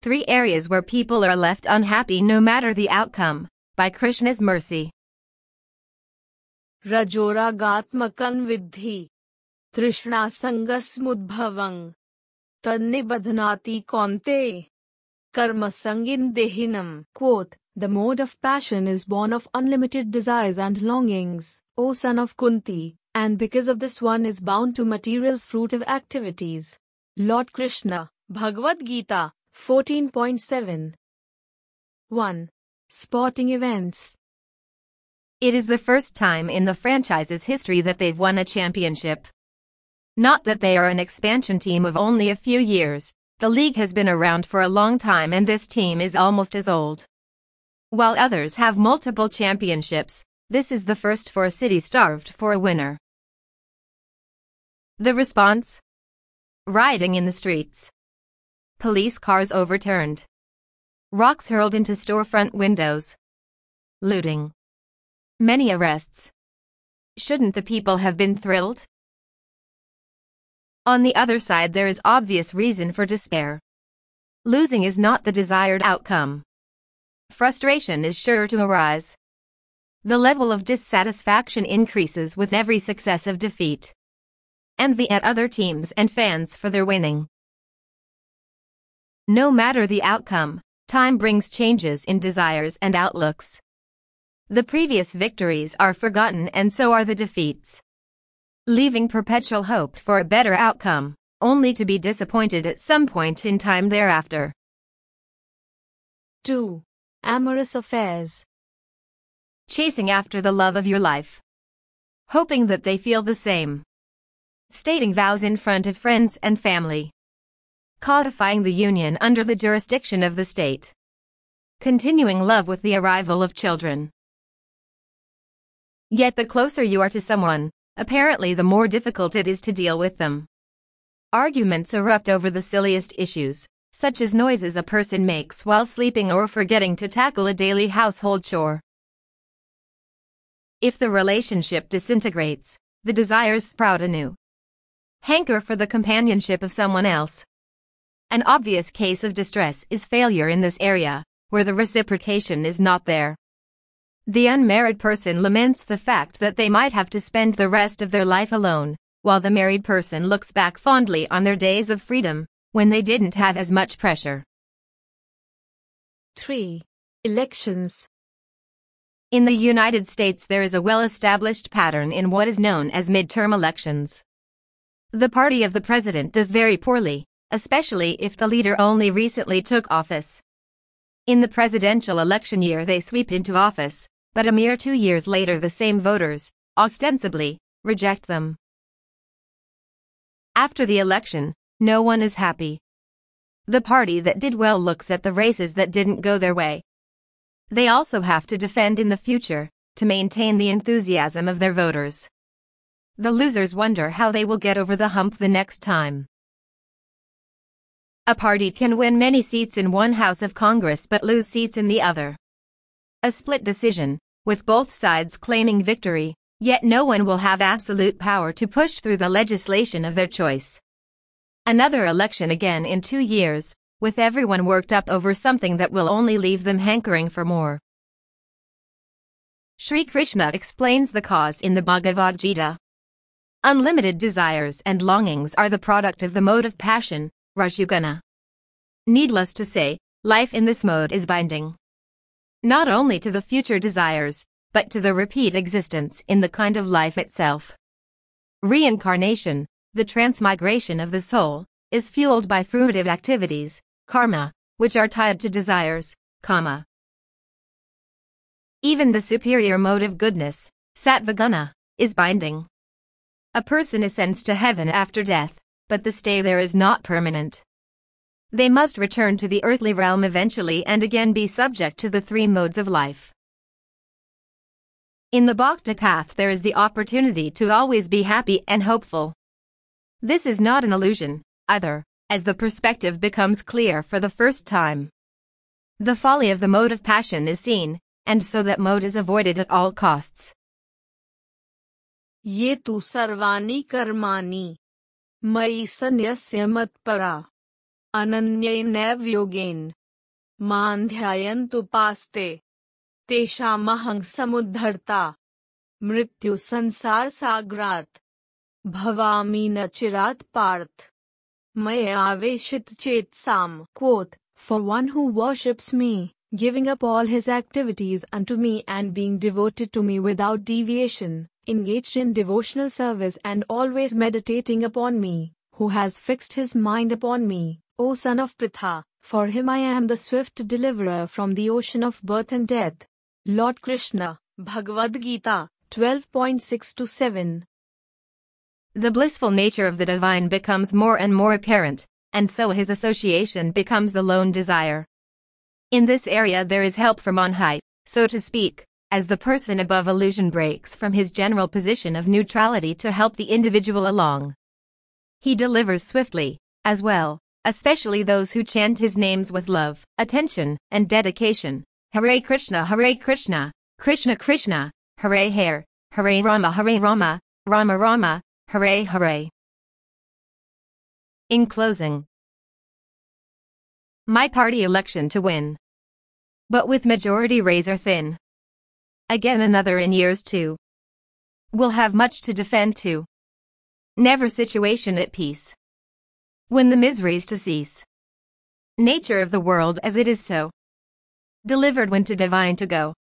3 areas where people are left unhappy no matter the outcome, by Krishna's mercy. Rajoragatmakang vidhi. Trishnasangasmudbhavang. Tannibadhanati kaunte. Karmasangin dehinam. Quote, the mode of passion is born of unlimited desires and longings, O son of Kunti, and because of this one is bound to material fruit of activities. Lord Krishna, Bhagavad Gita, 14.7. 1. Sporting events. It is the first time in the franchise's history that they've won a championship. Not that they are an expansion team of only a few years, the league has been around for a long time and this team is almost as old. While others have multiple championships, this is the first for a city starved for a winner. The response? Rioting in the streets. Police cars overturned. Rocks hurled into storefront windows. Looting. Many arrests. Shouldn't the people have been thrilled? On the other side, there is obvious reason for despair. Losing is not the desired outcome. Frustration is sure to arise. The level of dissatisfaction increases with every successive defeat. Envy at other teams and fans for their winning. No matter the outcome, time brings changes in desires and outlooks. The previous victories are forgotten and so are the defeats, leaving perpetual hope for a better outcome, only to be disappointed at some point in time thereafter. 2. Amorous affairs. Chasing after the love of your life. Hoping that they feel the same. Stating vows in front of friends and family. Codifying the union under the jurisdiction of the state. Continuing love with the arrival of children. Yet the closer you are to someone, apparently the more difficult it is to deal with them. Arguments erupt over the silliest issues, such as noises a person makes while sleeping or forgetting to tackle a daily household chore. If the relationship disintegrates, the desires sprout anew. Hanker for the companionship of someone else. An obvious case of distress is failure in this area, where the reciprocation is not there. The unmarried person laments the fact that they might have to spend the rest of their life alone, while the married person looks back fondly on their days of freedom, when they didn't have as much pressure. 3. Elections. In the United States, there is a well-established pattern in what is known as midterm elections. The party of the president does very poorly, especially if the leader only recently took office. In the presidential election year, they sweep into office, but a mere 2 years later the same voters, ostensibly, reject them. After the election, no one is happy. The party that did well looks at the races that didn't go their way. They also have to defend in the future, to maintain the enthusiasm of their voters. The losers wonder how they will get over the hump the next time. A party can win many seats in one house of Congress but lose seats in the other. A split decision, with both sides claiming victory, yet no one will have absolute power to push through the legislation of their choice. Another election again in 2 years, with everyone worked up over something that will only leave them hankering for more. Sri Krishna explains the cause in the Bhagavad Gita. Unlimited desires and longings are the product of the mode of passion, Rajoguna. Needless to say, life in this mode is binding. Not only to the future desires, but to the repeat existence in the kind of life itself. Reincarnation, the transmigration of the soul, is fueled by fruitive activities, karma, which are tied to desires, kama. Even the superior mode of goodness, sattvaguna, is binding. A person ascends to heaven after death, but the stay there is not permanent. They must return to the earthly realm eventually and again be subject to the 3 modes of life. In the Bhakti path there is the opportunity to always be happy and hopeful. This is not an illusion, either, as the perspective becomes clear for the first time. The folly of the mode of passion is seen, and so that mode is avoided at all costs. Ye tu sarvani karmani, mayi sanyasya matpara. Ananyayena yogen. Mandhyayantu paste. Teshamahang samudharta. Mrityu sansar sagrat. Bhavami nachirat parth. Maya aveshit chetsam. Quote, for one who worships me, giving up all his activities unto me and being devoted to me without deviation, engaged in devotional service and always meditating upon me, who has fixed his mind upon me, O son of Pritha, for him I am the swift deliverer from the ocean of birth and death. Lord Krishna, Bhagavad Gita, 12.6-7. The blissful nature of the divine becomes more and more apparent, and so his association becomes the lone desire. In this area there is help from on high, so to speak, as the person above illusion breaks from his general position of neutrality to help the individual along. He delivers swiftly, as well, especially those who chant his names with love, attention, and dedication. Hare Krishna, Krishna Krishna, Hare Hare, Hare Rama, Rama Rama, Hare Hare. In closing, my party election to win, but with majority razor thin. Again another in years too. We'll have much to defend too. Never situation at peace. When the miseries to cease. Nature of the world as it is so. Delivered when to divine to go.